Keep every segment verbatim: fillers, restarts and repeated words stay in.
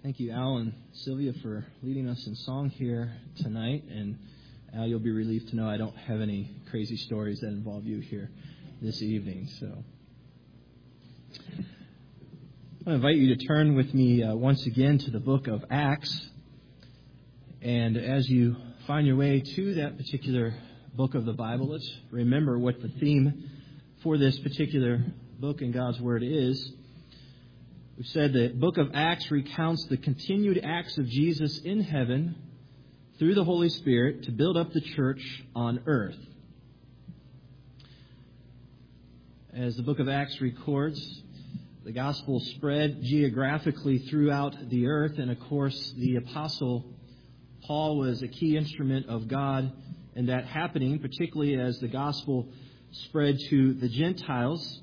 Thank you, Al and Sylvia, for leading us in song here tonight. And Al, you'll be relieved to know I don't have any crazy stories that involve you here this evening. So I want to invite you to turn with me uh, once again to the book of Acts. And as you find your way to that particular book of the Bible, let's remember what the theme for this particular book in God's Word is. We've said the book of Acts recounts the continued acts of Jesus in heaven through the Holy Spirit to build up the church on earth. As the book of Acts records, the gospel spread geographically throughout the earth, and of course the apostle Paul was a key instrument of God in that happening, particularly as the gospel spread to the Gentiles.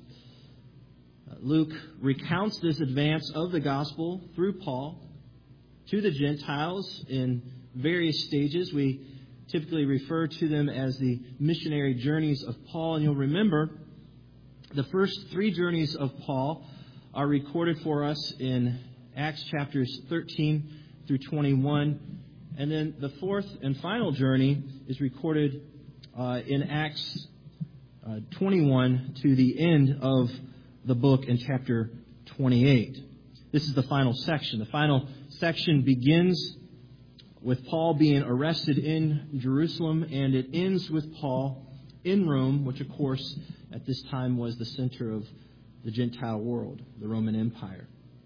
Luke recounts this advance of the gospel through Paul to the Gentiles in various stages. We typically refer to them as the missionary journeys of Paul. And you'll remember the first three journeys of Paul are recorded for us in Acts chapters thirteen through twenty-one. And then the fourth and final journey is recorded uh, in Acts uh, twenty-one to the end of the book in chapter twenty-eight. This is the final section. The final section begins with Paul being arrested in Jerusalem, and it ends with Paul in Rome, which of course at this time was the center of the Gentile world, the Roman Empire.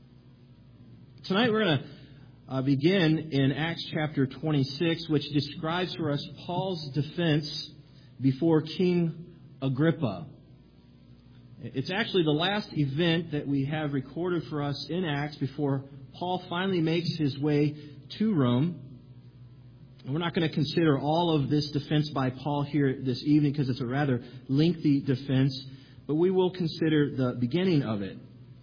Tonight we're going to uh, begin in Acts chapter twenty-six, which describes for us Paul's defense before King Agrippa. It's actually the last event that we have recorded for us in Acts before Paul finally makes his way to Rome. And we're not going to consider all of this defense by Paul here this evening because it's a rather lengthy defense, but we will consider the beginning of it.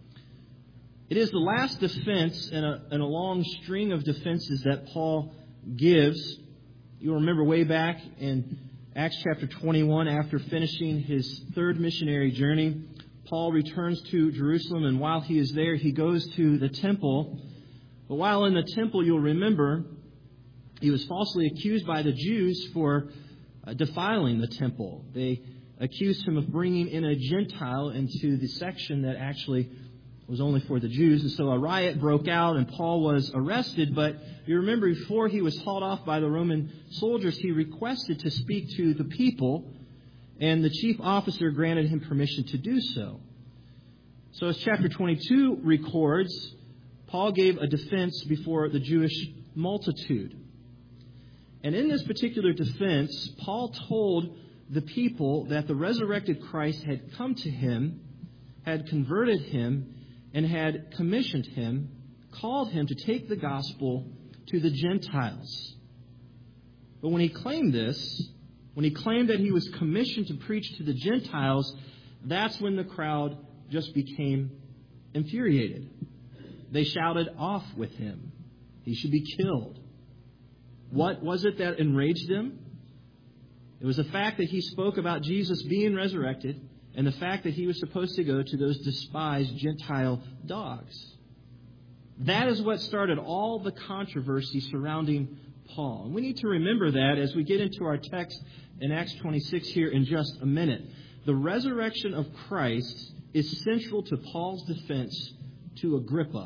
It is the last defense in a, in a long string of defenses that Paul gives. You'll remember way back in Acts chapter twenty-one, after finishing his third missionary journey, Paul returns to Jerusalem, and while he is there, he goes to the temple. But while in the temple, you'll remember, he was falsely accused by the Jews for uh, defiling the temple. They accused him of bringing in a Gentile into the section that actually was only for the Jews. And so a riot broke out, and Paul was arrested. But you remember, before he was hauled off by the Roman soldiers, he requested to speak to the people, and the chief officer granted him permission to do so. So as chapter twenty-two records, Paul gave a defense before the Jewish multitude. And in this particular defense, Paul told the people that the resurrected Christ had come to him, had converted him, and had commissioned him, called him to take the gospel to the Gentiles. But when he claimed this, when he claimed that he was commissioned to preach to the Gentiles, that's when the crowd just became infuriated. They shouted off with him. He should be killed. What was it that enraged them? It was the fact that he spoke about Jesus being resurrected, and the fact that he was supposed to go to those despised Gentile dogs. That is what started all the controversy surrounding Paul. And we need to remember that as we get into our text in Acts twenty-six here in just a minute. The resurrection of Christ is central to Paul's defense to Agrippa.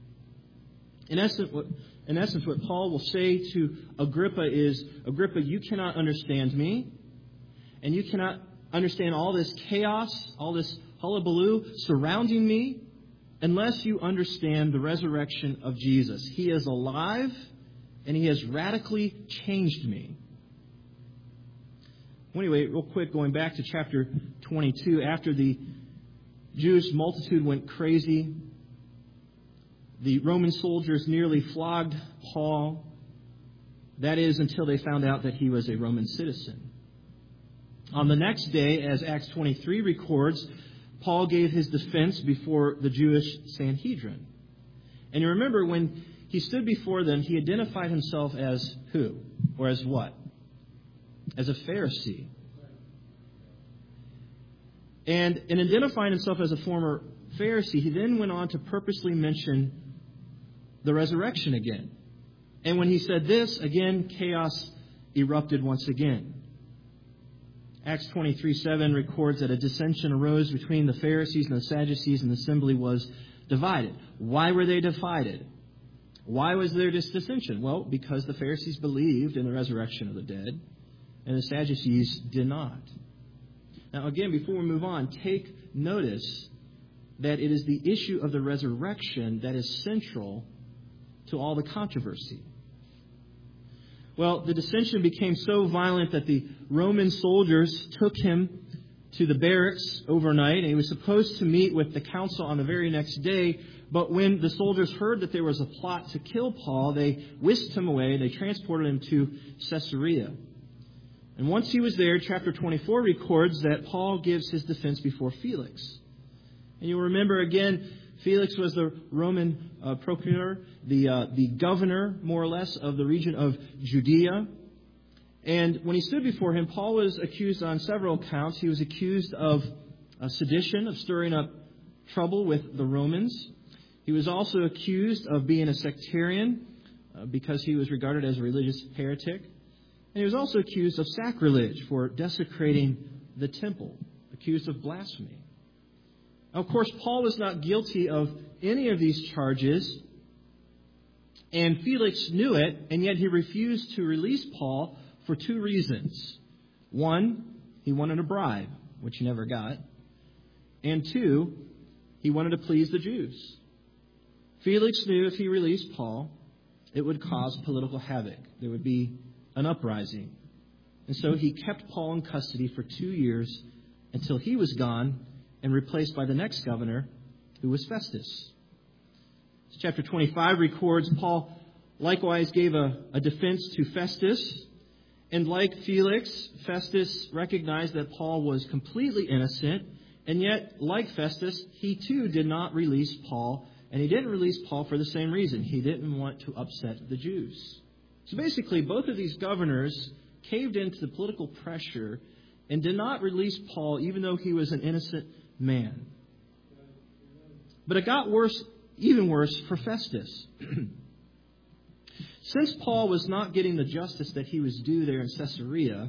In essence, what, in essence, what Paul will say to Agrippa is, Agrippa, you cannot understand me, and you cannot understand all this chaos, all this hullabaloo surrounding me, unless you understand the resurrection of Jesus. He is alive, and He has radically changed me. Well, anyway, real quick, going back to chapter twenty-two, after the Jewish multitude went crazy, the Roman soldiers nearly flogged Paul. That is, until they found out that he was a Roman citizen. On the next day, as Acts twenty-three records, Paul gave his defense before the Jewish Sanhedrin. And you remember, when he stood before them, he identified himself as who? Or as what? As a Pharisee. And in identifying himself as a former Pharisee, he then went on to purposely mention the resurrection again. And when he said this, again, chaos erupted once again. Acts twenty-three seven records that a dissension arose between the Pharisees and the Sadducees, and the assembly was divided. Why were they divided? Why was there this dissension? Well, because the Pharisees believed in the resurrection of the dead, and the Sadducees did not. Now, again, before we move on, take notice that it is the issue of the resurrection that is central to all the controversy. Well, the dissension became so violent that the Roman soldiers took him to the barracks overnight, and he was supposed to meet with the council on the very next day. But when the soldiers heard that there was a plot to kill Paul, they whisked him away. They transported him to Caesarea. And once he was there, chapter twenty-four records that Paul gives his defense before Felix. And you'll remember again, Felix was the Roman uh, procurator, the uh, the governor, more or less, of the region of Judea. And when he stood before him, Paul was accused on several counts. He was accused of uh, sedition, of stirring up trouble with the Romans. He was also accused of being a sectarian uh, because he was regarded as a religious heretic. And he was also accused of sacrilege for desecrating the temple, accused of blasphemy. Now, of course, Paul was not guilty of any of these charges, and Felix knew it, and yet he refused to release Paul for two reasons. One, he wanted a bribe, which he never got. And two, he wanted to please the Jews. Felix knew if he released Paul, it would cause political havoc. There would be an uprising. And so he kept Paul in custody for two years until he was gone and replaced by the next governor, who was Festus. Chapter twenty-five records Paul likewise gave a, a defense to Festus. And like Felix, Festus recognized that Paul was completely innocent. And yet, like Festus, he too did not release Paul. And he didn't release Paul for the same reason. He didn't want to upset the Jews. So basically, both of these governors caved into the political pressure and did not release Paul, even though he was an innocent man. But it got worse, even worse, for Festus. Since Paul was not getting the justice that he was due there in Caesarea,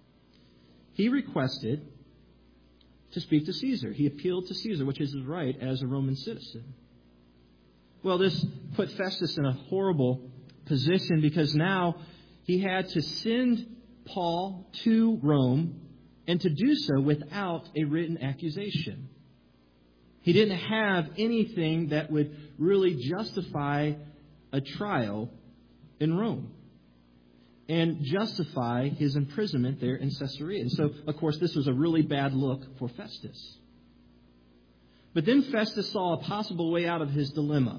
he requested to speak to Caesar. He appealed to Caesar, which is his right as a Roman citizen. Well, this put Festus in a horrible position because now he had to send Paul to Rome, and to do so without a written accusation. He didn't have anything that would really justify a trial in Rome and justify his imprisonment there in Caesarea. And so, of course, this was a really bad look for Festus. But then Festus saw a possible way out of his dilemma.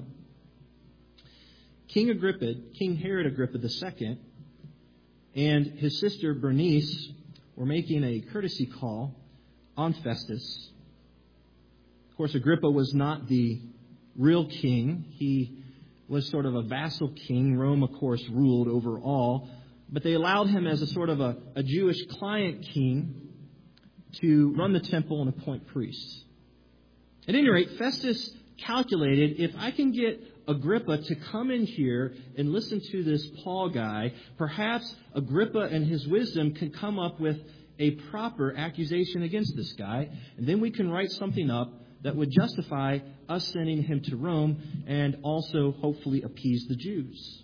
King Agrippa, King Herod Agrippa the Second, and his sister Bernice were making a courtesy call on Festus. Of course, Agrippa was not the real king. He was sort of a vassal king. Rome, of course, ruled over all. But they allowed him as a sort of a, a Jewish client king to run the temple and appoint priests. At any rate, Festus calculated, if I can get Agrippa to come in here and listen to this Paul guy, perhaps Agrippa and his wisdom can come up with a proper accusation against this guy, and then we can write something up that would justify us sending him to Rome and also hopefully appease the Jews.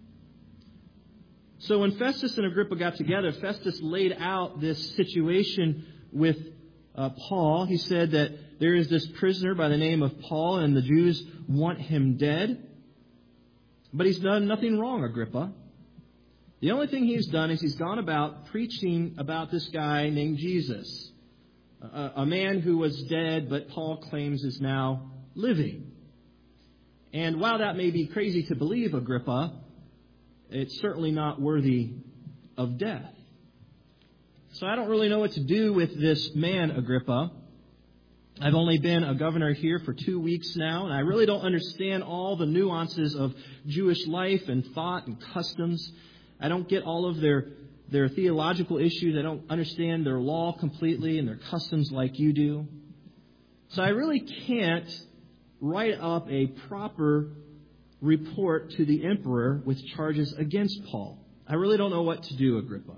So when Festus and Agrippa got together, Festus laid out this situation with uh, Paul. He said that there is this prisoner by the name of Paul, and the Jews want him dead. But he's done nothing wrong, Agrippa. The only thing he's done is he's gone about preaching about this guy named Jesus, a, a man who was dead, but Paul claims is now living. And while that may be crazy to believe, Agrippa, it's certainly not worthy of death. So I don't really know what to do with this man, Agrippa. I've only been a governor here for two weeks now, and I really don't understand all the nuances of Jewish life and thought and customs. I don't get all of their, their theological issues. I don't understand their law completely and their customs like you do. So I really can't write up a proper report to the emperor with charges against Paul. I really don't know what to do, Agrippa.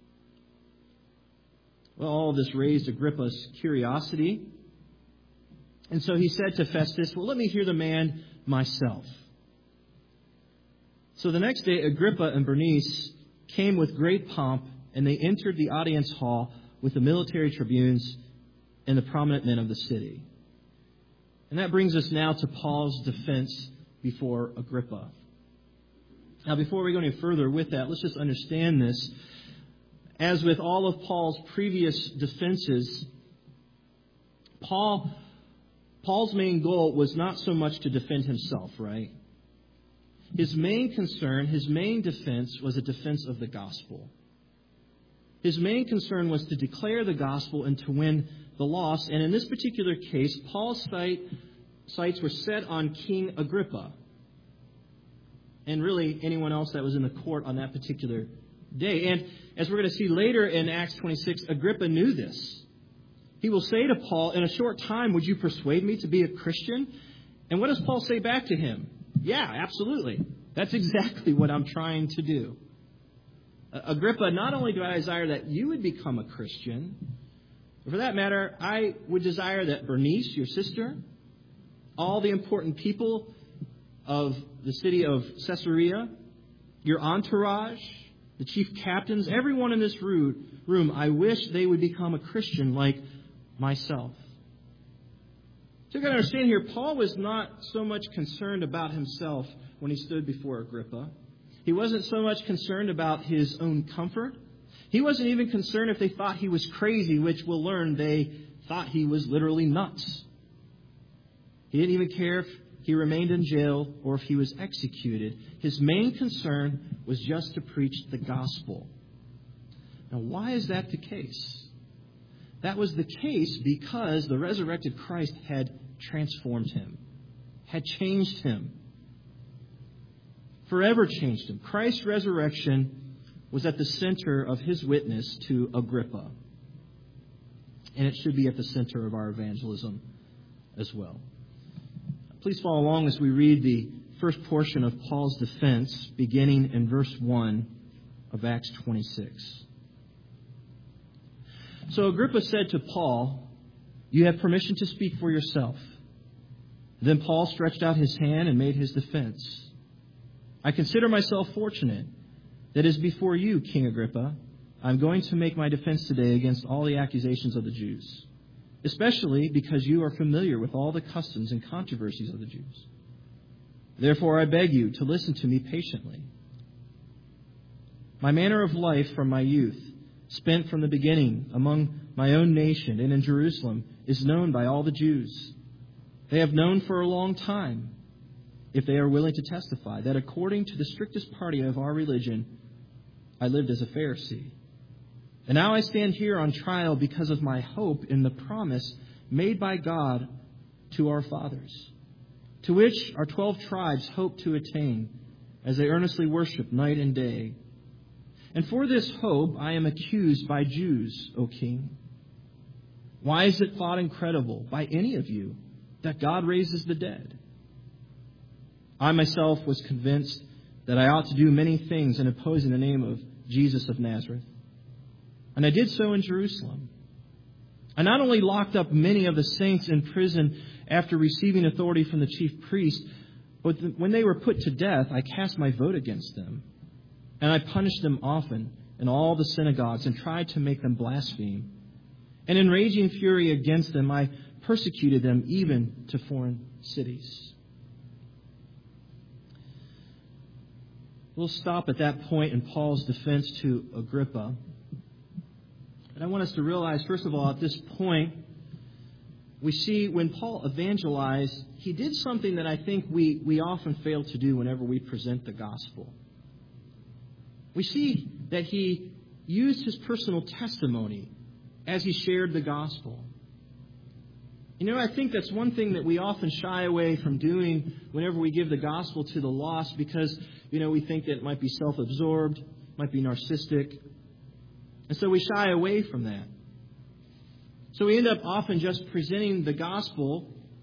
Well, all of this raised Agrippa's curiosity. And so he said to Festus, well, let me hear the man myself. So the next day, Agrippa and Bernice came with great pomp, and they entered the audience hall with the military tribunes and the prominent men of the city. And that brings us now to Paul's defense before Agrippa. Now, before we go any further with that, let's just understand this. As with all of Paul's previous defenses, Paul, Paul's main goal was not so much to defend himself, right? His main concern, his main defense was a defense of the gospel. His main concern was to declare the gospel and to win the lost. And in this particular case, Paul's sight, sights were set on King Agrippa. And really anyone else that was in the court on that particular day. And as we're going to see later in Acts twenty-six, Agrippa knew this. He will say to Paul, in a short time, would you persuade me to be a Christian? And what does Paul say back to him? Yeah, absolutely. That's exactly what I'm trying to do. Agrippa, not only do I desire that you would become a Christian, but for that matter, I would desire that Bernice, your sister, all the important people of the city of Caesarea, your entourage, the chief captains, everyone in this room, I wish they would become a Christian like myself. So you got to understand here, Paul was not so much concerned about himself when he stood before Agrippa. He wasn't so much concerned about his own comfort. He wasn't even concerned if they thought he was crazy, which we'll learn they thought he was literally nuts. He didn't even care if he remained in jail or if he was executed. His main concern was just to preach the gospel. Now, why is that the case? That was the case because the resurrected Christ had transformed him, had changed him, forever changed him. Christ's resurrection was at the center of his witness to Agrippa. And it should be at the center of our evangelism as well. Please follow along as we read the first portion of Paul's defense, beginning in verse one of Acts twenty-six. So Agrippa said to Paul, you have permission to speak for yourself. Then Paul stretched out his hand and made his defense. I consider myself fortunate that is before you, King Agrippa, I'm going to make my defense today against all the accusations of the Jews, especially because you are familiar with all the customs and controversies of the Jews. Therefore, I beg you to listen to me patiently. My manner of life from my youth, spent from the beginning among my own nation and in Jerusalem, is known by all the Jews. They have known for a long time, if they are willing to testify, that according to the strictest party of our religion, I lived as a Pharisee. And now I stand here on trial because of my hope in the promise made by God to our fathers, to which our twelve tribes hope to attain as they earnestly worship night and day. And for this hope I am accused by Jews, O King. Why is it thought incredible by any of you that God raises the dead? I myself was convinced that I ought to do many things in opposing the name of Jesus of Nazareth. And I did so in Jerusalem. I not only locked up many of the saints in prison after receiving authority from the chief priest, but when they were put to death, I cast my vote against them. And I punished them often in all the synagogues and tried to make them blaspheme. And in raging fury against them, I persecuted them even to foreign cities. We'll stop at that point in Paul's defense to Agrippa. And I want us to realize, first of all, at this point, we see when Paul evangelized, he did something that I think we, we often fail to do whenever we present the gospel. We see that he used his personal testimony as he shared the gospel. You know, I think that's one thing that we often shy away from doing whenever we give the gospel to the lost because, you know, we think that it might be self-absorbed, might be narcissistic. And so we shy away from that. So we end up often just presenting the gospel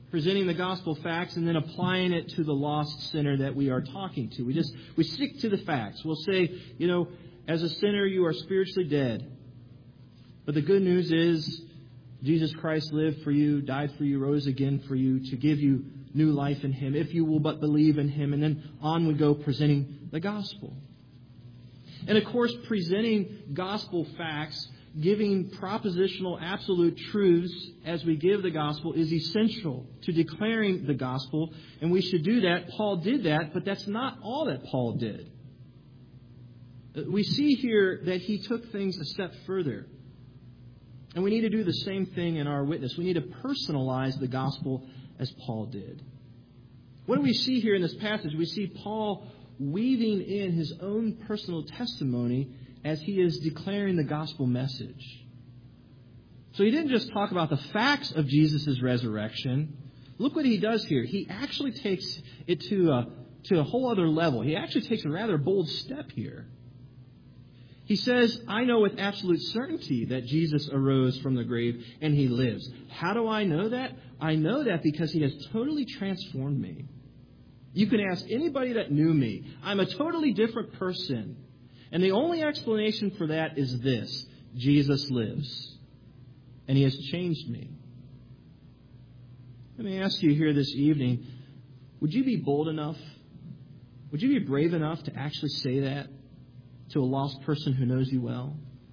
presenting the gospel facts and then applying it to the lost sinner that we are talking to. We just we stick to the facts. We'll say, you know, as a sinner, you are spiritually dead. But the good news is Jesus Christ lived for you, died for you, rose again for you to give you new life in Him, if you will but believe in Him. And then on we go presenting the gospel. And of course, presenting gospel facts, giving propositional absolute truths as we give the gospel is essential to declaring the gospel. And we should do that. Paul did that, but that's not all that Paul did. We see here that he took things a step further. And we need to do the same thing in our witness. We need to personalize the gospel as Paul did. What do we see here in this passage? We see Paul weaving in his own personal testimony as he is declaring the gospel message. So he didn't just talk about the facts of Jesus' resurrection. Look what he does here. He actually takes it to a, to a whole other level. He actually takes a rather bold step here. He says, I know with absolute certainty that Jesus arose from the grave and He lives. How do I know that? I know that because He has totally transformed me. You can ask anybody that knew me. I'm a totally different person. And the only explanation for that is this: Jesus lives. And He has changed me. Let me ask you here this evening, would you be bold enough? Would you be brave enough to actually say that to a lost person who knows you well?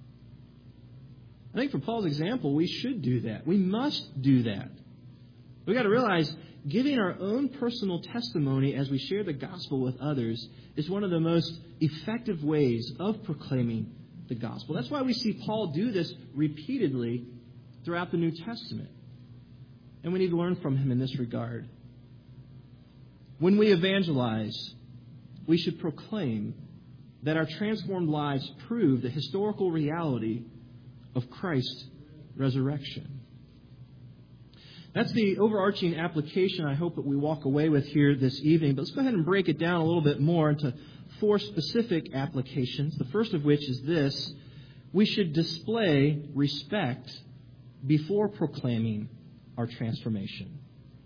I think for Paul's example, we should do that. We must do that. We've got to realize giving our own personal testimony as we share the gospel with others is one of the most effective ways of proclaiming the gospel. That's why we see Paul do this repeatedly throughout the New Testament. And we need to learn from him in this regard. When we evangelize, we should proclaim that our transformed lives prove the historical reality of Christ's resurrection. That's the overarching application I hope that we walk away with here this evening. But let's go ahead and break it down a little bit more into four specific applications. The first of which is this: we should display respect before proclaiming our transformation.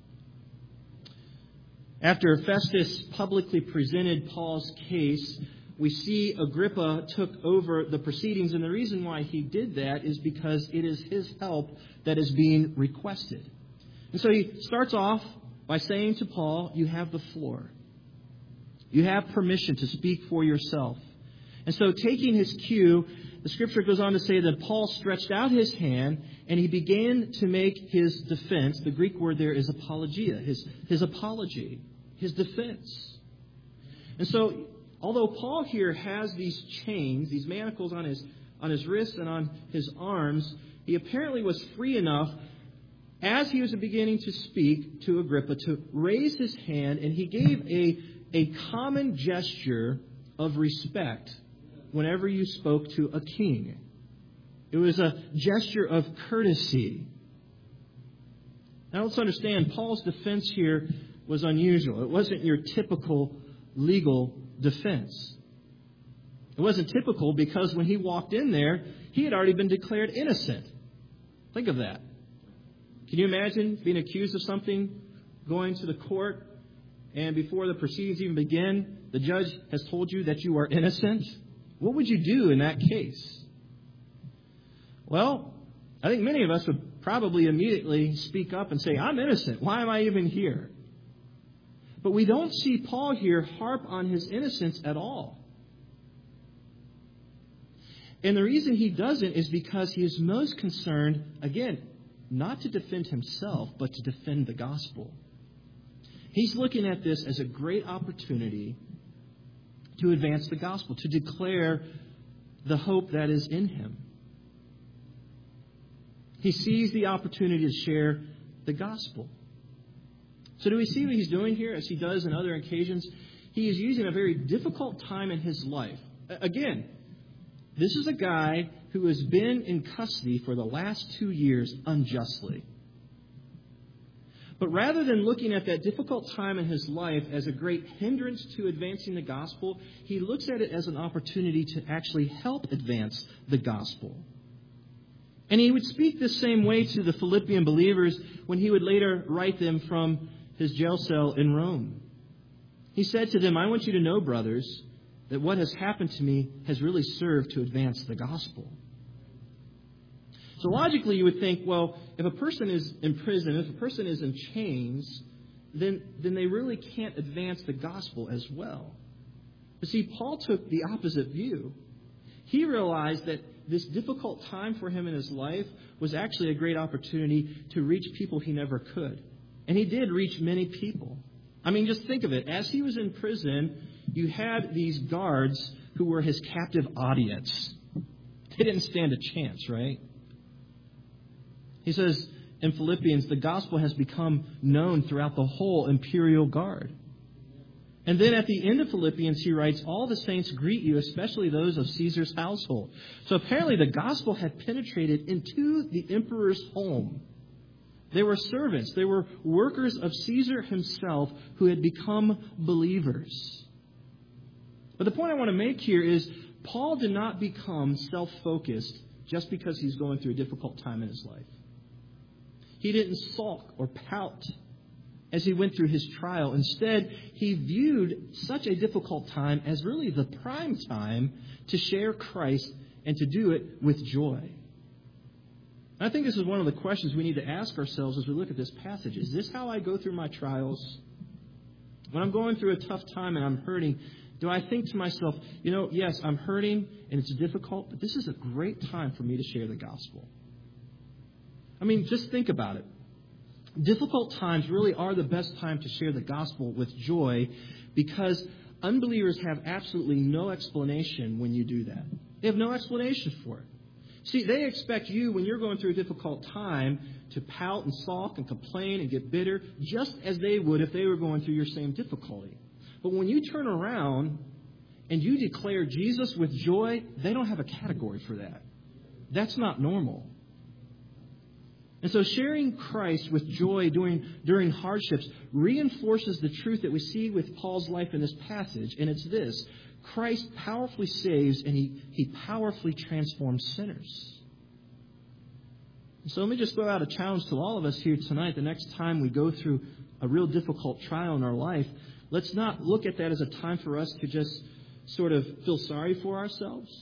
After Festus publicly presented Paul's case, we see Agrippa took over the proceedings, and the reason why he did that is because it is his help that is being requested. And so he starts off by saying to Paul, you have the floor. You have permission to speak for yourself. And so taking his cue, the Scripture goes on to say that Paul stretched out his hand and he began to make his defense. The Greek word there is apologia, his, his apology, his defense. And so although Paul here has these chains, these manacles on his on his wrists and on his arms, he apparently was free enough, as he was beginning to speak to Agrippa, to raise his hand, and he gave a, a common gesture of respect whenever you spoke to a king. It was a gesture of courtesy. Now let's understand, Paul's defense here was unusual. It wasn't your typical legal defense. It wasn't typical because when he walked in there, he had already been declared innocent. Think of that. Can you imagine being accused of something, going to the court, and before the proceedings even begin, the judge has told you that you are innocent? What would you do in that case? Well, I think many of us would probably immediately speak up and say, I'm innocent. Why am I even here? But we don't see Paul here harp on his innocence at all. And the reason he doesn't is because he is most concerned, again, not to defend himself, but to defend the gospel. He's looking at this as a great opportunity to advance the gospel, to declare the hope that is in him. He sees the opportunity to share the gospel. So do we see what he's doing here, as he does in other occasions? He is using a very difficult time in his life. Again, this is a guy who has been in custody for the last two years unjustly. But rather than looking at that difficult time in his life as a great hindrance to advancing the gospel, he looks at it as an opportunity to actually help advance the gospel. And he would speak the same way to the Philippian believers when he would later write them from his jail cell in Rome. He said to them, I want you to know, brothers, that what has happened to me has really served to advance the gospel. So logically, you would think, well, if a person is in prison, if a person is in chains, then, then they really can't advance the gospel as well. But see, Paul took the opposite view. He realized that this difficult time for him in his life was actually a great opportunity to reach people he never could. And he did reach many people. I mean, just think of it. As he was in prison, you had these guards who were his captive audience. They didn't stand a chance, right? He says in Philippians, the gospel has become known throughout the whole imperial guard. And then at the end of Philippians, he writes, all the saints greet you, especially those of Caesar's household. So apparently the gospel had penetrated into the emperor's home. They were servants. They were workers of Caesar himself who had become believers. But the point I want to make here is Paul did not become self-focused just because he's going through a difficult time in his life. He didn't sulk or pout as he went through his trial. Instead, he viewed such a difficult time as really the prime time to share Christ and to do it with joy. I think this is one of the questions we need to ask ourselves as we look at this passage. Is this how I go through my trials? When I'm going through a tough time and I'm hurting, do I think to myself, you know, yes, I'm hurting and it's difficult, but this is a great time for me to share the gospel? I mean, just think about it. Difficult times really are the best time to share the gospel with joy because unbelievers have absolutely no explanation when you do that. They have no explanation for it. See, they expect you, when you're going through a difficult time, to pout and sulk and complain and get bitter, just as they would if they were going through your same difficulty. But when you turn around and you declare Jesus with joy, they don't have a category for that. That's not normal. And so sharing Christ with joy during, during hardships reinforces the truth that we see with Paul's life in this passage. And it's this: Christ powerfully saves and he, he powerfully transforms sinners. So let me just throw out a challenge to all of us here tonight. The next time we go through a real difficult trial in our life, let's not look at that as a time for us to just sort of feel sorry for ourselves,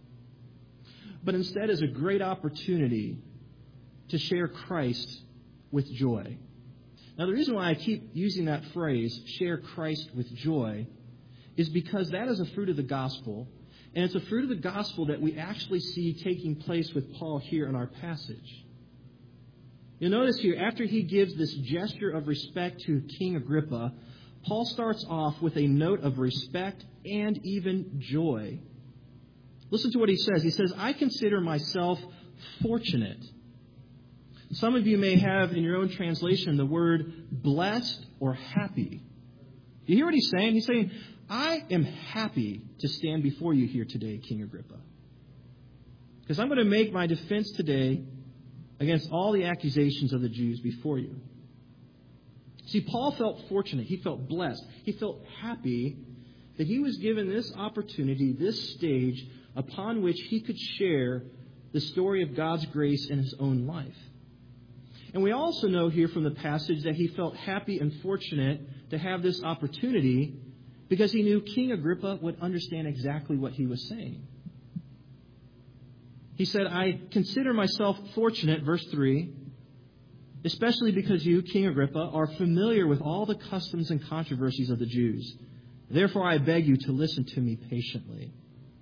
but instead as a great opportunity to share Christ with joy. Now, the reason why I keep using that phrase, share Christ with joy, is because that is a fruit of the gospel, and it's a fruit of the gospel that we actually see taking place with Paul here in our passage. You'll notice here, after he gives this gesture of respect to King Agrippa, Paul starts off with a note of respect and even joy. Listen to what he says. He says, I consider myself fortunate. Some of you may have in your own translation the word blessed or happy. You hear what he's saying? He's saying, I am happy to stand before you here today, King Agrippa, because I'm going to make my defense today against all the accusations of the Jews before you. See, Paul felt fortunate. He felt blessed. He felt happy that he was given this opportunity, this stage, upon which he could share the story of God's grace in his own life. And we also know here from the passage that he felt happy and fortunate to have this opportunity because he knew King Agrippa would understand exactly what he was saying. He said, I consider myself fortunate, verse three, especially because you, King Agrippa, are familiar with all the customs and controversies of the Jews. Therefore, I beg you to listen to me patiently.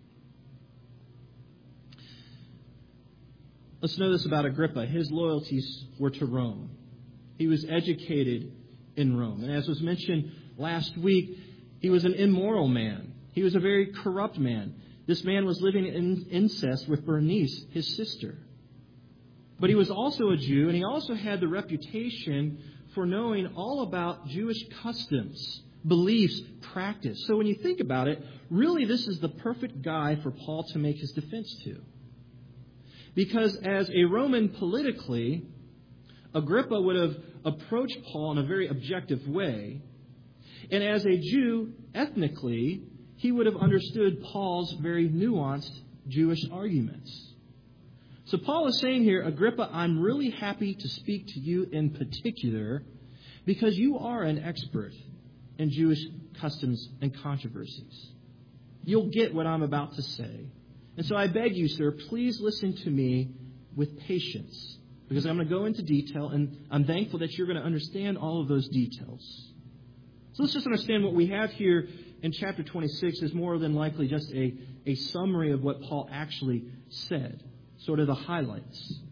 Let's know this about Agrippa. His loyalties were to Rome. He was educated in Rome. And as was mentioned last week, he was an immoral man. He was a very corrupt man. This man was living in incest with Bernice, his sister. But he was also a Jew, and he also had the reputation for knowing all about Jewish customs, beliefs, practice. So when you think about it, really this is the perfect guy for Paul to make his defense to. Because as a Roman politically, Agrippa would have approached Paul in a very objective way. And as a Jew, ethnically, he would have understood Paul's very nuanced Jewish arguments. So Paul is saying here, Agrippa, I'm really happy to speak to you in particular because you are an expert in Jewish customs and controversies. You'll get what I'm about to say. And so I beg you, sir, please listen to me with patience because I'm going to go into detail, and I'm thankful that you're going to understand all of those details. So let's just understand what we have here in chapter twenty-six is more than likely just a, a summary of what Paul actually said, sort of the highlights.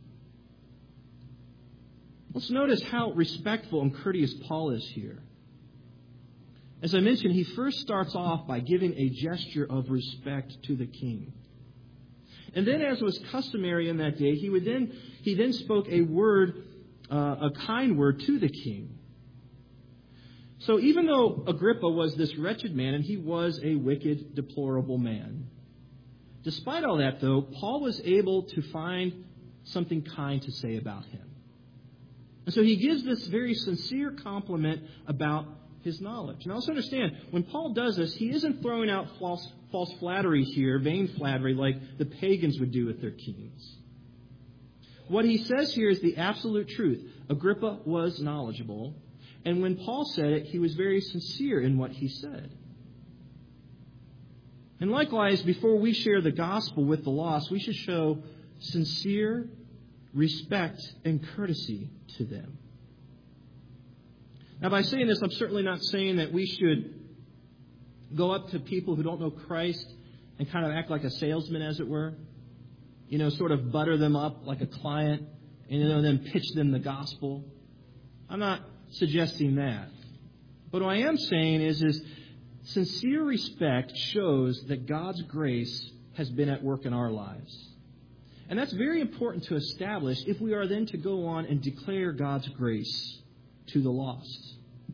Let's notice how respectful and courteous Paul is here. As I mentioned, he first starts off by giving a gesture of respect to the king. And then, as was customary in that day, he would then he then spoke a word, uh, a kind word to the king. So even though Agrippa was this wretched man, and he was a wicked, deplorable man, despite all that, though, Paul was able to find something kind to say about him. And so he gives this very sincere compliment about his knowledge. Now, also understand, when Paul does this, he isn't throwing out false, false flattery here, vain flattery, like the pagans would do with their kings. What he says here is the absolute truth. Agrippa was knowledgeable, and when Paul said it, he was very sincere in what he said. And likewise, before we share the gospel with the lost, we should show sincere respect and courtesy to them. Now, by saying this, I'm certainly not saying that we should go up to people who don't know Christ and kind of act like a salesman, as it were. You know, sort of butter them up like a client and, you know, then pitch them the gospel. I'm not suggesting that. But what I am saying is, is sincere respect shows that God's grace has been at work in our lives. And that's very important to establish if we are then to go on and declare God's grace to the lost.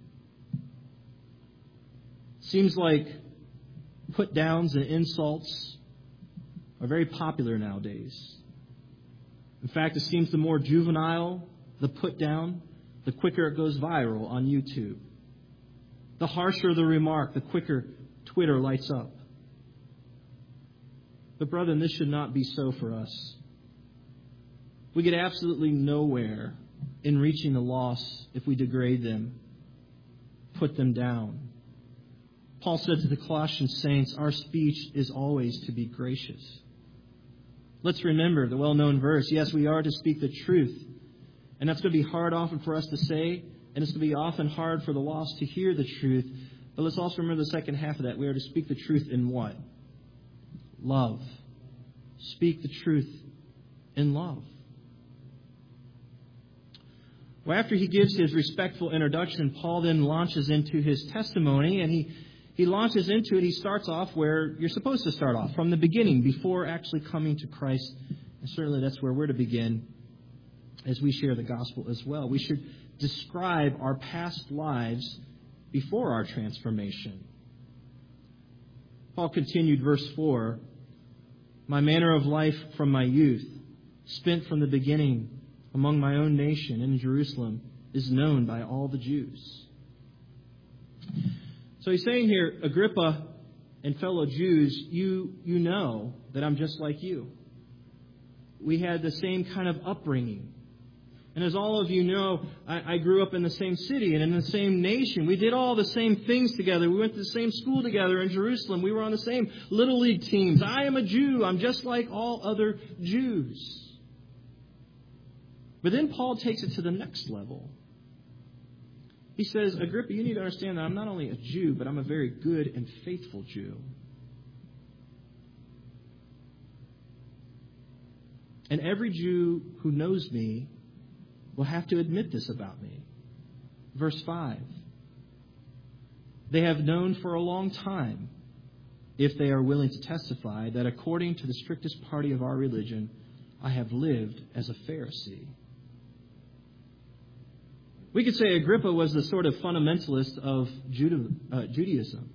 Seems like put-downs and insults are very popular nowadays. In fact, it seems the more juvenile the put-down, the quicker it goes viral on YouTube. The harsher the remark, the quicker Twitter lights up. But brethren, this should not be so for us. We get absolutely nowhere in reaching the lost if we degrade them, put them down. Paul said to the Colossian saints, our speech is always to be gracious. Let's remember the well-known verse. Yes, we are to speak the truth. And that's going to be hard often for us to say, and it's going to be often hard for the lost to hear the truth. But let's also remember the second half of that. We are to speak the truth in what? Love. Speak the truth in love. Well, after he gives his respectful introduction, Paul then launches into his testimony, and he, he launches into it. He starts off where you're supposed to start off, from the beginning, before actually coming to Christ. And certainly that's where we're to begin as we share the gospel as well. We should describe our past lives before our transformation. Paul continued, verse four, my manner of life from my youth, spent from the beginning among my own nation in Jerusalem, is known by all the Jews. So he's saying here, Agrippa and fellow Jews, you, you know that I'm just like you. We had the same kind of upbringing. And as all of you know, I, I grew up in the same city and in the same nation. We did all the same things together. We went to the same school together in Jerusalem. We were on the same Little League teams. I am a Jew. I'm just like all other Jews. But then Paul takes it to the next level. He says, Agrippa, you need to understand that I'm not only a Jew, but I'm a very good and faithful Jew. And every Jew who knows me will have to admit this about me. Verse five. They have known for a long time, if they are willing to testify, that according to the strictest party of our religion, I have lived as a Pharisee. We could say Agrippa was the sort of fundamentalist of Juda, uh, Judaism.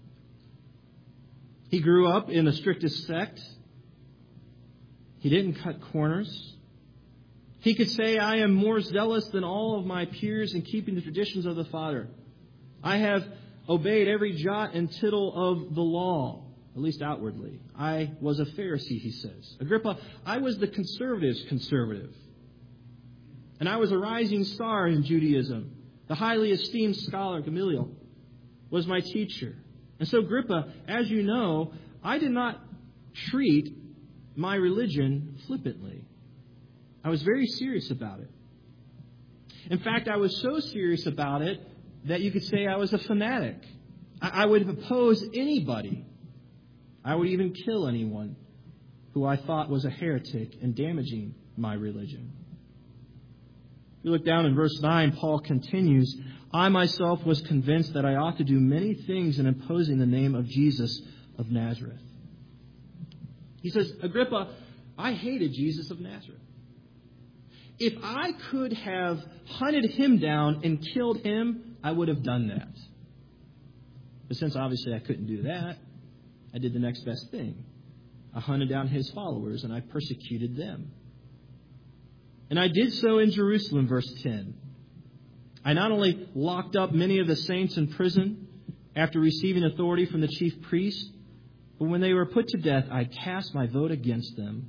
He grew up in the strictest sect. He didn't cut corners. He could say, I am more zealous than all of my peers in keeping the traditions of the Father. I have obeyed every jot and tittle of the law. at least outwardly. I was a Pharisee, he says. Agrippa, I was the conservative's conservative. And I was a rising star in Judaism. The highly esteemed scholar Gamaliel was my teacher. And so, Agrippa, as you know, I did not treat my religion flippantly. I was very serious about it. In fact, I was so serious about it that you could say I was a fanatic. I would oppose anybody. I would even kill anyone who I thought was a heretic and damaging my religion. If you look down in verse nine, Paul continues, I myself was convinced that I ought to do many things in imposing the name of Jesus of Nazareth. He says, Agrippa, I hated Jesus of Nazareth. If I could have hunted him down and killed him, I would have done that. But since obviously I couldn't do that, I did the next best thing. I hunted down his followers and I persecuted them. And I did so in Jerusalem, verse ten. I not only locked up many of the saints in prison after receiving authority from the chief priest, but when they were put to death, I cast my vote against them.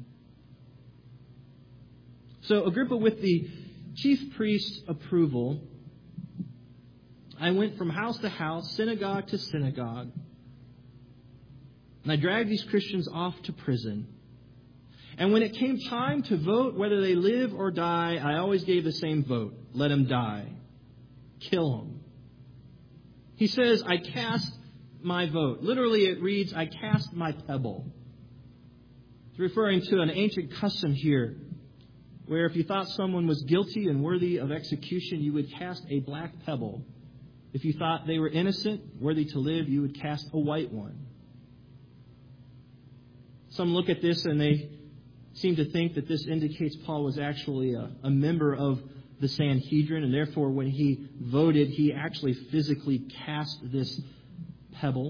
So Agrippa, with the chief priest's approval, I went from house to house, synagogue to synagogue, and I dragged these Christians off to prison. And when it came time to vote whether they live or die, I always gave the same vote. Let them die. Kill them. He says, I cast my vote. Literally, it reads, I cast my pebble. It's referring to an ancient custom here, where if you thought someone was guilty and worthy of execution, you would cast a black pebble. If you thought they were innocent, worthy to live, you would cast a white one. Some look at this and they seem to think that this indicates Paul was actually a, a member of the Sanhedrin, and therefore when he voted, he actually physically cast this pebble.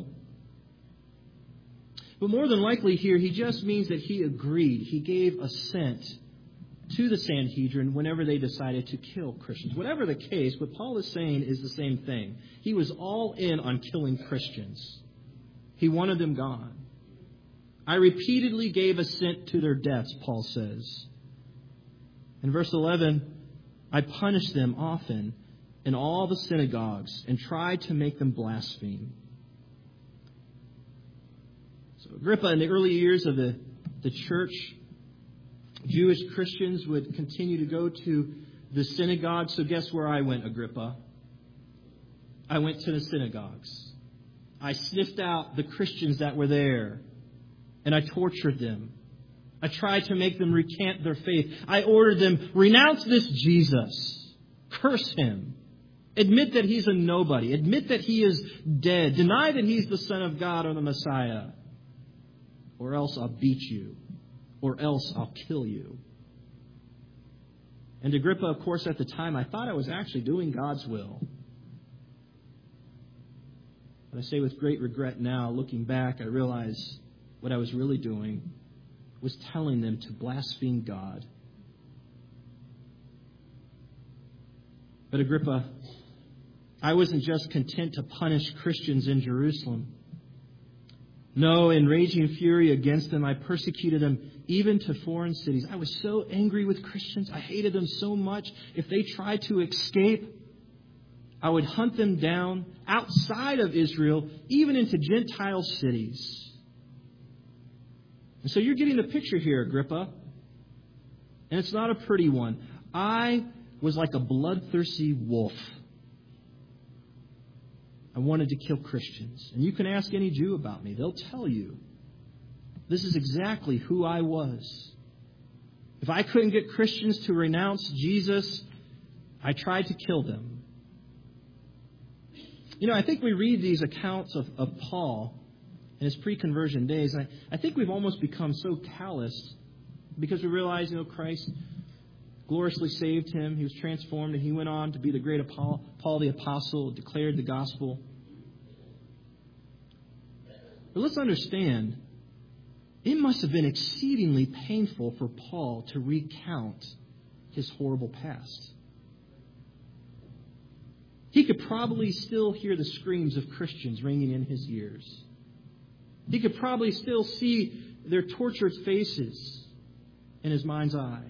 But more than likely here, he just means that he agreed. He gave assent to the Sanhedrin whenever they decided to kill Christians. Whatever the case, what Paul is saying is the same thing. He was all in on killing Christians. He wanted them gone. I repeatedly gave assent to their deaths, Paul says. In verse eleven, I punished them often in all the synagogues and tried to make them blaspheme. So Agrippa, in the early years of the, the church, Jewish Christians would continue to go to the synagogue. So guess where I went, Agrippa? I went to the synagogues. I sniffed out the Christians that were there, and I tortured them. I tried to make them recant their faith. I ordered them, renounce this Jesus. Curse him. Admit that he's a nobody. Admit that he is dead. Deny that he's the Son of God or the Messiah. Or else I'll beat you. Or else I'll kill you. And Agrippa, of course, at the time, I thought I was actually doing God's will. But I say with great regret now, looking back, I realize what I was really doing was telling them to blaspheme God. But Agrippa, I wasn't just content to punish Christians in Jerusalem. No, in raging fury against them, I persecuted them even to foreign cities. I was so angry with Christians. I hated them so much. If they tried to escape, I would hunt them down outside of Israel, even into Gentile cities. And so you're getting the picture here, Agrippa. And it's not a pretty one. I was like a bloodthirsty wolf. I wanted to kill Christians. And you can ask any Jew about me. They'll tell you. This is exactly who I was. If I couldn't get Christians to renounce Jesus, I tried to kill them. You know, I think we read these accounts of, of Paul in his pre-conversion days, and I, I think we've almost become so calloused because we realize, you know, Christ gloriously saved him. He was transformed, and he went on to be the great Paul, Paul the Apostle, declared the gospel. But let's understand, it must have been exceedingly painful for Paul to recount his horrible past. He could probably still hear the screams of Christians ringing in his ears. He could probably still see their tortured faces in his mind's eye.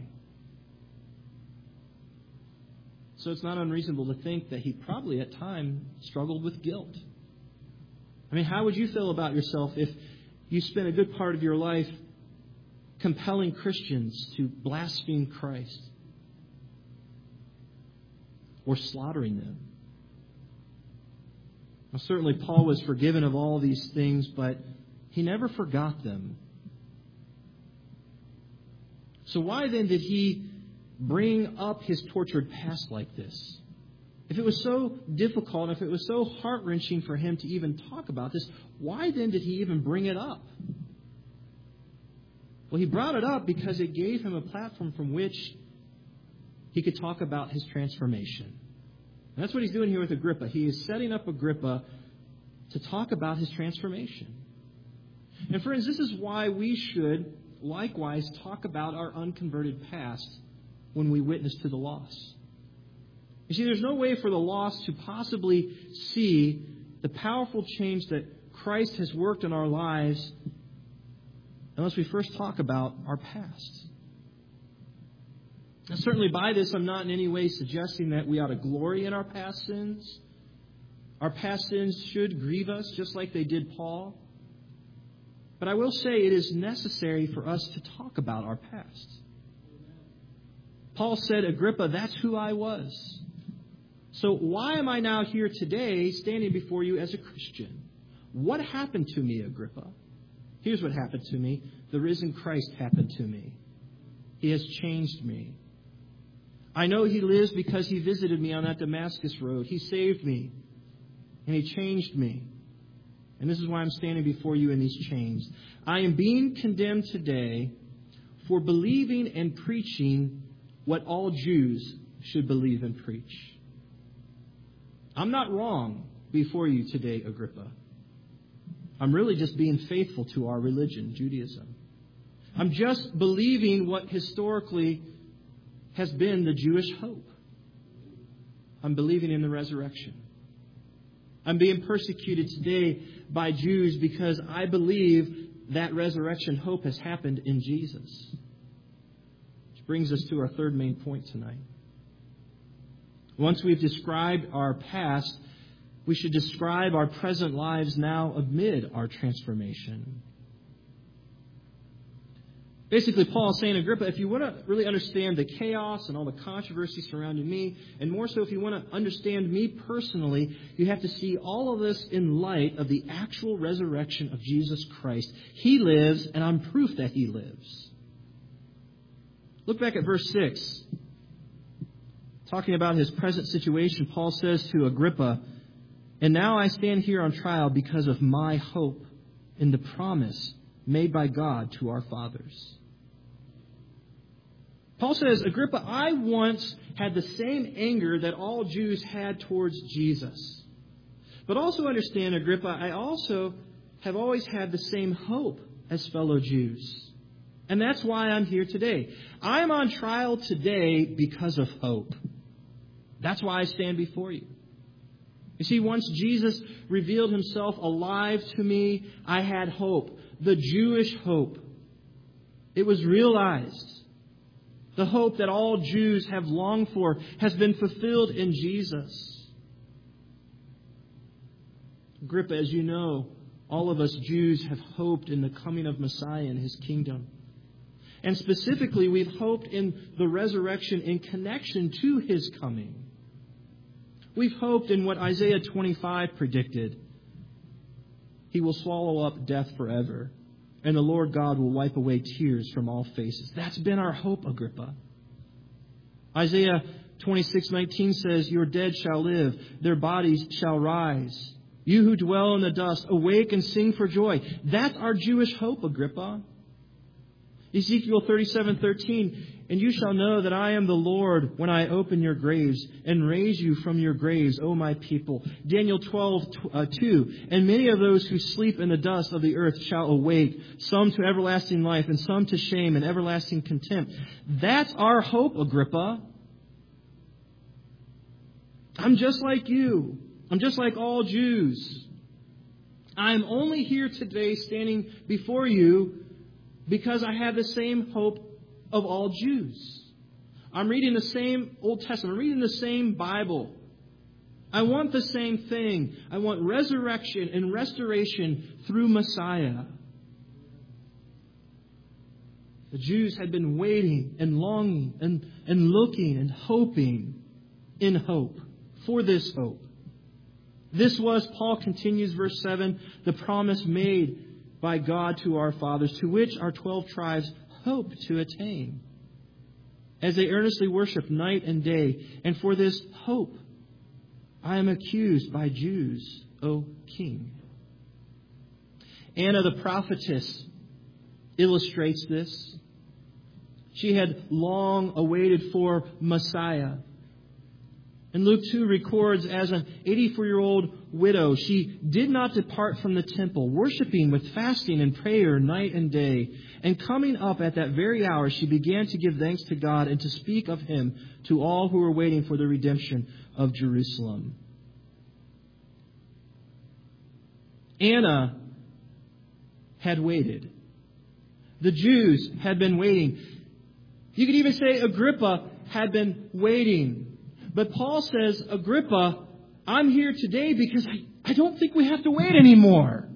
So it's not unreasonable to think that he probably at times struggled with guilt. I mean, how would you feel about yourself if you spent a good part of your life compelling Christians to blaspheme Christ or slaughtering them? Now, certainly Paul was forgiven of all these things, but he never forgot them. So why then did he bring up his tortured past like this? If it was so difficult, if it was so heart-wrenching for him to even talk about this, why then did he even bring it up? Well, he brought it up because it gave him a platform from which he could talk about his transformation. And that's what he's doing here with Agrippa. He is setting up Agrippa to talk about his transformation. And friends, this is why we should likewise talk about our unconverted past when we witness to the lost. You see, there's no way for the lost to possibly see the powerful change that Christ has worked in our lives unless we first talk about our past. Now, certainly by this, I'm not in any way suggesting that we ought to glory in our past sins. Our past sins should grieve us, just like they did Paul. But I will say it is necessary for us to talk about our past. Paul said, Agrippa, that's who I was. So why am I now here today standing before you as a Christian? What happened to me, Agrippa? Here's what happened to me. The risen Christ happened to me. He has changed me. I know He lives because He visited me on that Damascus road. He saved me. And He changed me. And this is why I'm standing before you in these chains. I am being condemned today for believing and preaching what all Jews should believe and preach. I'm not wrong before you today, Agrippa. I'm really just being faithful to our religion, Judaism. I'm just believing what historically has been the Jewish hope. I'm believing in the resurrection. I'm being persecuted today by Jews because I believe that resurrection hope has happened in Jesus. Which brings us to our third main point tonight. Once we've described our past, we should describe our present lives now amid our transformation. Basically, Paul is saying, Agrippa, if you want to really understand the chaos and all the controversy surrounding me, and more so if you want to understand me personally, you have to see all of this in light of the actual resurrection of Jesus Christ. He lives, and I'm proof that He lives. Look back at verse six. Talking about his present situation, Paul says to Agrippa, and now I stand here on trial because of my hope in the promise made by God to our fathers. Paul says, Agrippa, I once had the same anger that all Jews had towards Jesus. But also understand, Agrippa, I also have always had the same hope as fellow Jews. And that's why I'm here today. I'm on trial today because of hope. That's why I stand before you. You see, once Jesus revealed Himself alive to me, I had hope. The Jewish hope. It was realized. The hope that all Jews have longed for has been fulfilled in Jesus. Agrippa, as you know, all of us Jews have hoped in the coming of Messiah and His kingdom. And specifically, we've hoped in the resurrection in connection to His coming. We've hoped in what Isaiah twenty-five predicted. He will swallow up death forever, and the Lord God will wipe away tears from all faces. That's been our hope, Agrippa. Isaiah twenty-six nineteen says, your dead shall live, their bodies shall rise. You who dwell in the dust, awake and sing for joy. That's our Jewish hope, Agrippa. Ezekiel thirty-seven thirteen, and you shall know that I am the Lord when I open your graves and raise you from your graves, O my people. Daniel twelve two, and many of those who sleep in the dust of the earth shall awake, some to everlasting life and some to shame and everlasting contempt. That's our hope, Agrippa. I'm just like you. I'm just like all Jews. I am only here today standing before you because I have the same hope of all Jews. I'm reading the same Old Testament. I'm reading the same Bible. I want the same thing. I want resurrection and restoration through Messiah. The Jews had been waiting and longing and, and looking and hoping in hope for this hope. This was, Paul continues, verse seven, the promise made by God to our fathers, to which our twelve tribes hope to attain, as they earnestly worship night and day. And for this hope I am accused by Jews, O King. Anna the prophetess illustrates this. She had long awaited for Messiah. And Luke two records, as an eighty-four-year-old widow, she did not depart from the temple, worshiping with fasting and prayer night and day. And coming up at that very hour, she began to give thanks to God and to speak of Him to all who were waiting for the redemption of Jerusalem. Anna had waited. The Jews had been waiting. You could even say Agrippa had been waiting. But Paul says, Agrippa, I'm here today because I, I don't think we have to wait anymore.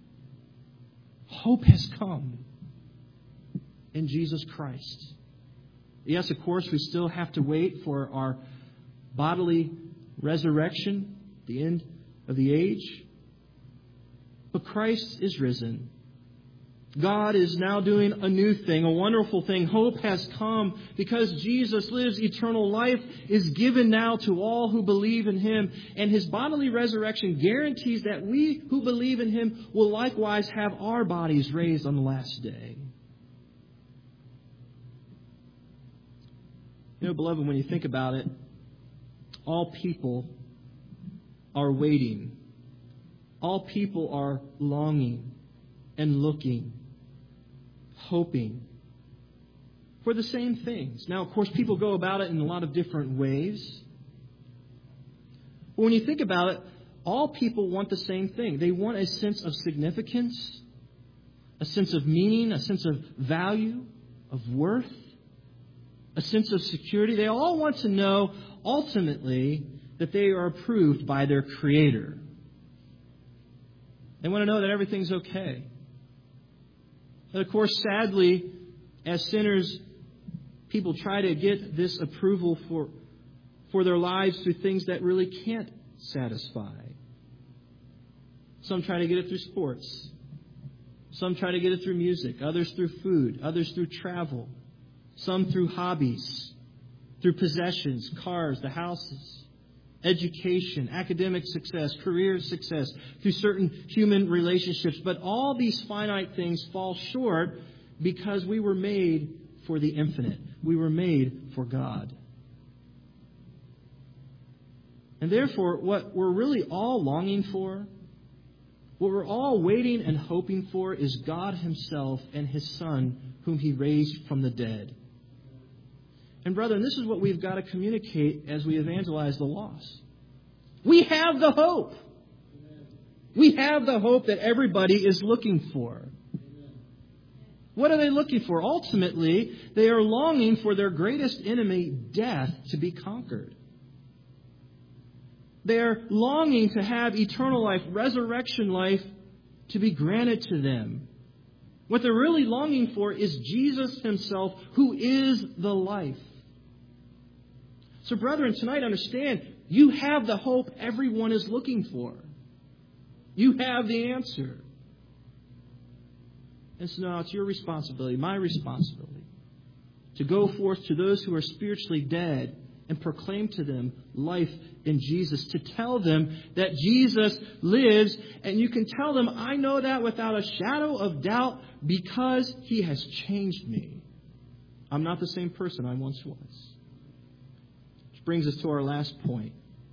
Hope has come in Jesus Christ. Yes, of course, we still have to wait for our bodily resurrection, the end of the age. But Christ is risen. God is now doing a new thing, a wonderful thing. Hope has come because Jesus lives. Eternal life is given now to all who believe in Him. And His bodily resurrection guarantees that we who believe in Him will likewise have our bodies raised on the last day. You know, beloved, when you think about it, all people are waiting. All people are longing and looking, hoping for the same things. Now, of course, people go about it in a lot of different ways. But when you think about it, all people want the same thing. They want a sense of significance, a sense of meaning, a sense of value, of worth, a sense of security. They all want to know, ultimately, that they are approved by their Creator. They want to know that everything's okay. And of course, sadly, as sinners, people try to get this approval for, for their lives through things that really can't satisfy. Some try to get it through sports. Some try to get it through music. Others through food. Others through travel. Some through hobbies. Through possessions, cars, the houses. Education, academic success, career success, through certain human relationships. But all these finite things fall short because we were made for the infinite. We were made for God. And therefore, what we're really all longing for, what we're all waiting and hoping for, is God Himself and His Son, whom He raised from the dead. And brethren, this is what we've got to communicate as we evangelize the lost. We have the hope. We have the hope that everybody is looking for. What are they looking for? Ultimately, they are longing for their greatest enemy, death, to be conquered. They are longing to have eternal life, resurrection life, to be granted to them. What they're really longing for is Jesus Himself, who is the life. So, brethren, tonight, understand, you have the hope everyone is looking for. You have the answer. And so now it's your responsibility, my responsibility, to go forth to those who are spiritually dead and proclaim to them life in Jesus, to tell them that Jesus lives. And you can tell them, I know that without a shadow of doubt, because He has changed me. I'm not the same person I once was. Which brings us to our last point.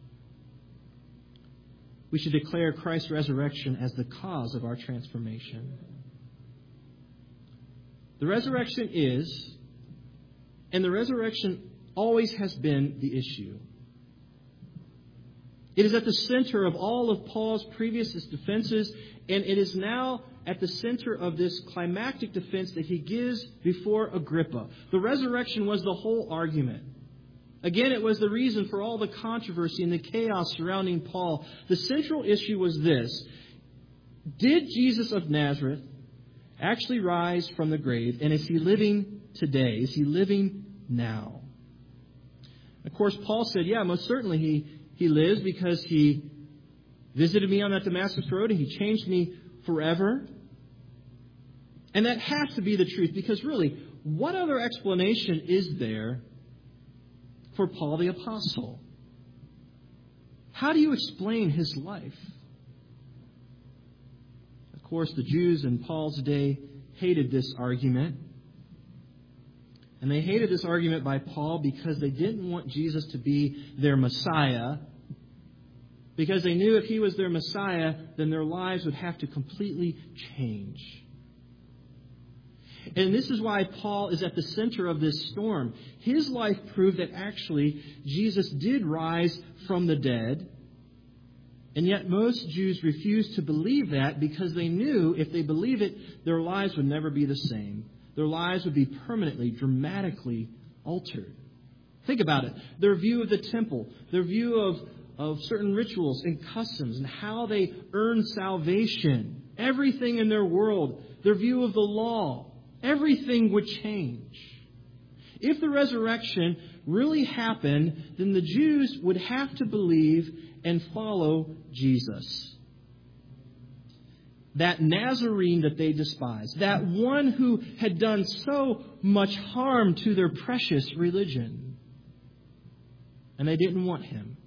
We should declare Christ's resurrection as the cause of our transformation. The resurrection is, and the resurrection always has been, the issue. It is at the center of all of Paul's previous defenses, and it is now at the center of this climactic defense that he gives before Agrippa. The resurrection was the whole argument. Again, it was the reason for all the controversy and the chaos surrounding Paul. The central issue was this: did Jesus of Nazareth actually rise from the grave, and is he living today? Is he living now? Of course, Paul said, yeah, most certainly he He lives, because he visited me on that Damascus road and he changed me forever. And that has to be the truth, because really, what other explanation is there for Paul the Apostle? How do you explain his life? Of course, the Jews in Paul's day hated this argument. And they hated this argument by Paul because they didn't want Jesus to be their Messiah. Because they knew if he was their Messiah, then their lives would have to completely change. And this is why Paul is at the center of this storm. His life proved that actually Jesus did rise from the dead. And yet most Jews refused to believe that because they knew if they believed it, their lives would never be the same. Their lives would be permanently, dramatically altered. Think about it. Their view of the temple, their view of, of certain rituals and customs and how they earned salvation, everything in their world, their view of the law, everything would change. If the resurrection really happened, then the Jews would have to believe and follow Jesus. That Nazarene that they despised, that one who had done so much harm to their precious religion. And they didn't want him.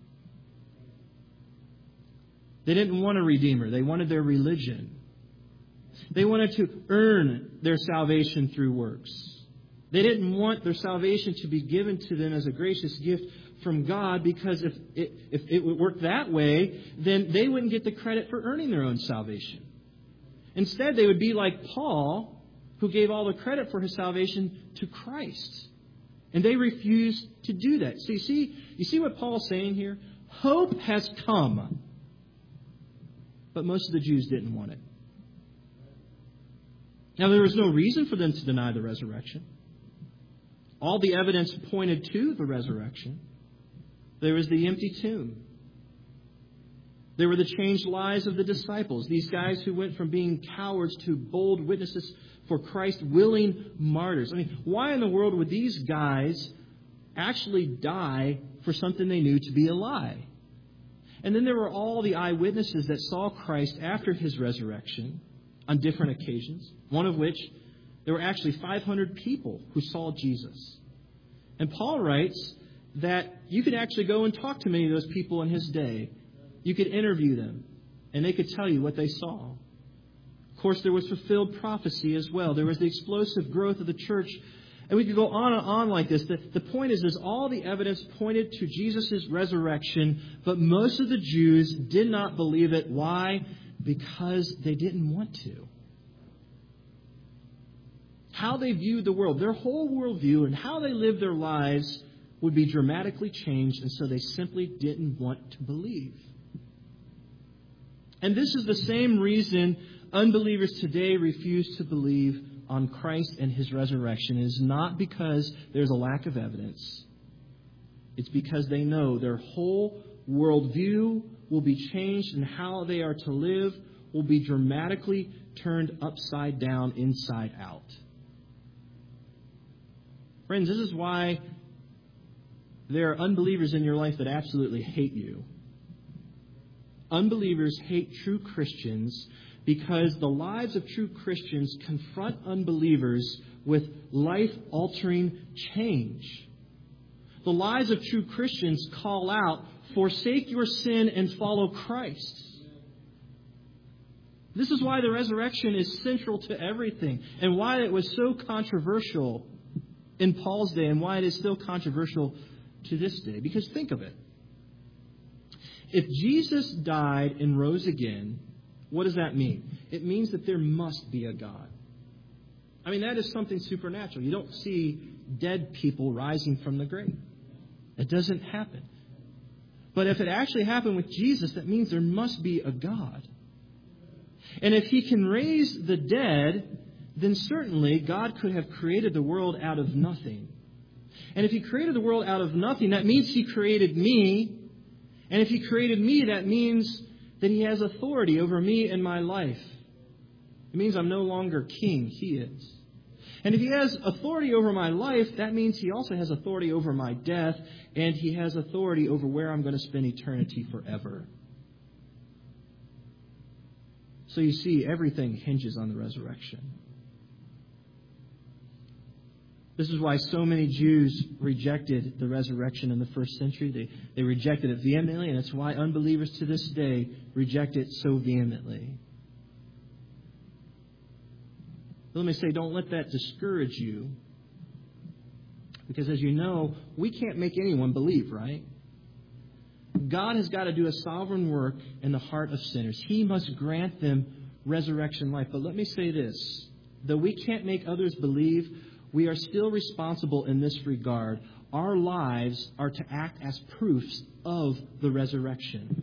They didn't want a Redeemer. They wanted their religion. They wanted to earn their salvation through works. They didn't want their salvation to be given to them as a gracious gift from God, because if it, if it would work that way, then they wouldn't get the credit for earning their own salvation. Instead, they would be like Paul, who gave all the credit for his salvation to Christ. And they refused to do that. So you see, you see what Paul's saying here? Hope has come. But most of the Jews didn't want it. Now, there was no reason for them to deny the resurrection. All the evidence pointed to the resurrection. There was the empty tomb. There were the changed lives of the disciples. These guys who went from being cowards to bold witnesses for Christ, willing martyrs. I mean, why in the world would these guys actually die for something they knew to be a lie? And then there were all the eyewitnesses that saw Christ after his resurrection on different occasions, one of which there were actually five hundred people who saw Jesus. And Paul writes that you could actually go and talk to many of those people in his day. You could interview them, and they could tell you what they saw. Of course, there was fulfilled prophecy as well. There was the explosive growth of the church. And we could go on and on like this. The, the point is, is all the evidence pointed to Jesus' resurrection, but most of the Jews did not believe it. Why? Because they didn't want to. How they viewed the world, their whole worldview and how they lived their lives would be dramatically changed, and so they simply didn't want to believe. And this is the same reason unbelievers today refuse to believe on Christ and his resurrection. It is not because there's a lack of evidence. It's because they know their whole worldview will be changed, and how they are to live will be dramatically turned upside down, inside out. Friends, this is why there are unbelievers in your life that absolutely hate you. Unbelievers hate true Christians because the lives of true Christians confront unbelievers with life-altering change. The lives of true Christians call out, forsake your sin and follow Christ. This is why the resurrection is central to everything, and why it was so controversial in Paul's day, and why it is still controversial to this day. Because think of it. If Jesus died and rose again, what does that mean? It means that there must be a God. I mean, that is something supernatural. You don't see dead people rising from the grave. It doesn't happen. But if it actually happened with Jesus, that means there must be a God. And if He can raise the dead, then certainly God could have created the world out of nothing. And if He created the world out of nothing, that means He created me. And if He created me, that means that He has authority over me and my life. It means I'm no longer king. He is. And if He has authority over my life, that means He also has authority over my death, and He has authority over where I'm going to spend eternity forever. So you see, everything hinges on the resurrection. This is why so many Jews rejected the resurrection in the first century. They, they rejected it vehemently, and it's why unbelievers to this day reject it so vehemently. Let me say, don't let that discourage you. Because as you know, we can't make anyone believe, right? God has got to do a sovereign work in the heart of sinners. He must grant them resurrection life. But let me say this. Though we can't make others believe, we are still responsible in this regard. Our lives are to act as proofs of the resurrection.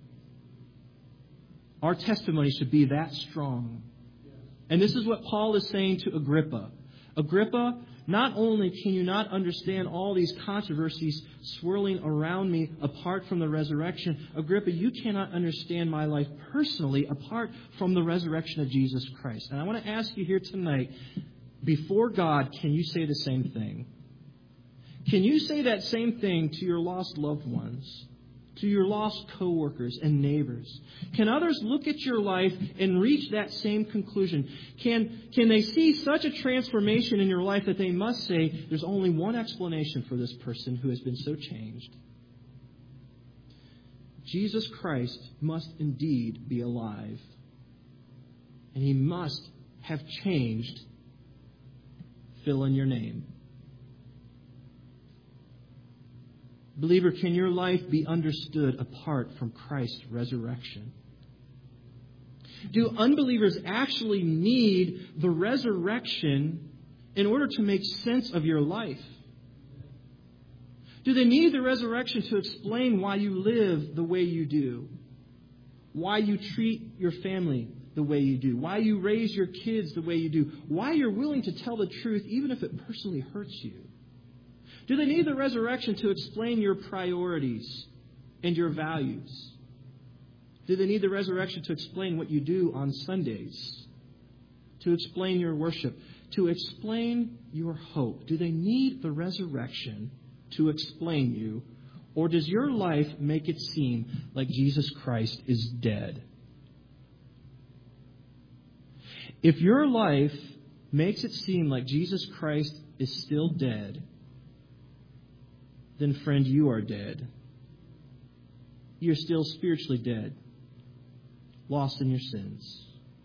Our testimony should be that strong. And this is what Paul is saying to Agrippa. Agrippa, not only can you not understand all these controversies swirling around me apart from the resurrection, Agrippa, you cannot understand my life personally apart from the resurrection of Jesus Christ. And I want to ask you here tonight, before God, can you say the same thing? Can you say that same thing to your lost loved ones? To your lost coworkers and neighbors? Can others look at your life and reach that same conclusion? Can, can they see such a transformation in your life that they must say, there's only one explanation for this person who has been so changed? Jesus Christ must indeed be alive. And He must have changed. Fill in your name. Believer, can your life be understood apart from Christ's resurrection? Do unbelievers actually need the resurrection in order to make sense of your life? Do they need the resurrection to explain why you live the way you do? Why you treat your family the way you do? Why you raise your kids the way you do? Why you're willing to tell the truth even if it personally hurts you? Do they need the resurrection to explain your priorities and your values? Do they need the resurrection to explain what you do on Sundays? To explain your worship? To explain your hope? Do they need the resurrection to explain you? Or does your life make it seem like Jesus Christ is dead? If your life makes it seem like Jesus Christ is still dead, then friend, you are dead. You're still spiritually dead, lost in your sins.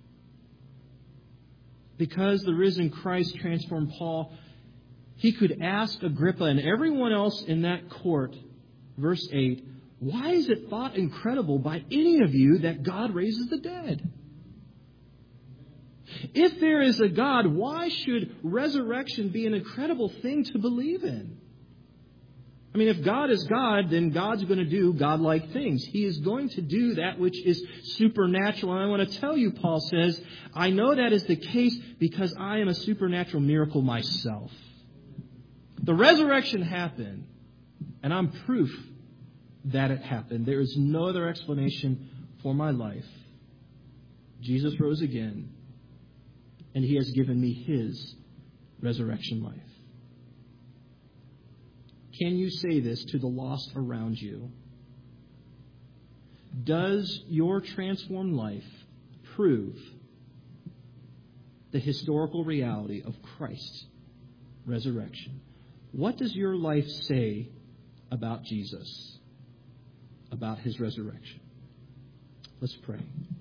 Because the risen Christ transformed Paul, he could ask Agrippa and everyone else in that court, verse eight, why is it thought incredible by any of you that God raises the dead? If there is a God, why should resurrection be an incredible thing to believe in? I mean, if God is God, then God's going to do godlike things. He is going to do that which is supernatural. And I want to tell you, Paul says, I know that is the case because I am a supernatural miracle myself. The resurrection happened, and I'm proof that it happened. There is no other explanation for my life. Jesus rose again, and He has given me His resurrection life. Can you say this to the lost around you? Does your transformed life prove the historical reality of Christ's resurrection? What does your life say about Jesus, about His resurrection? Let's pray.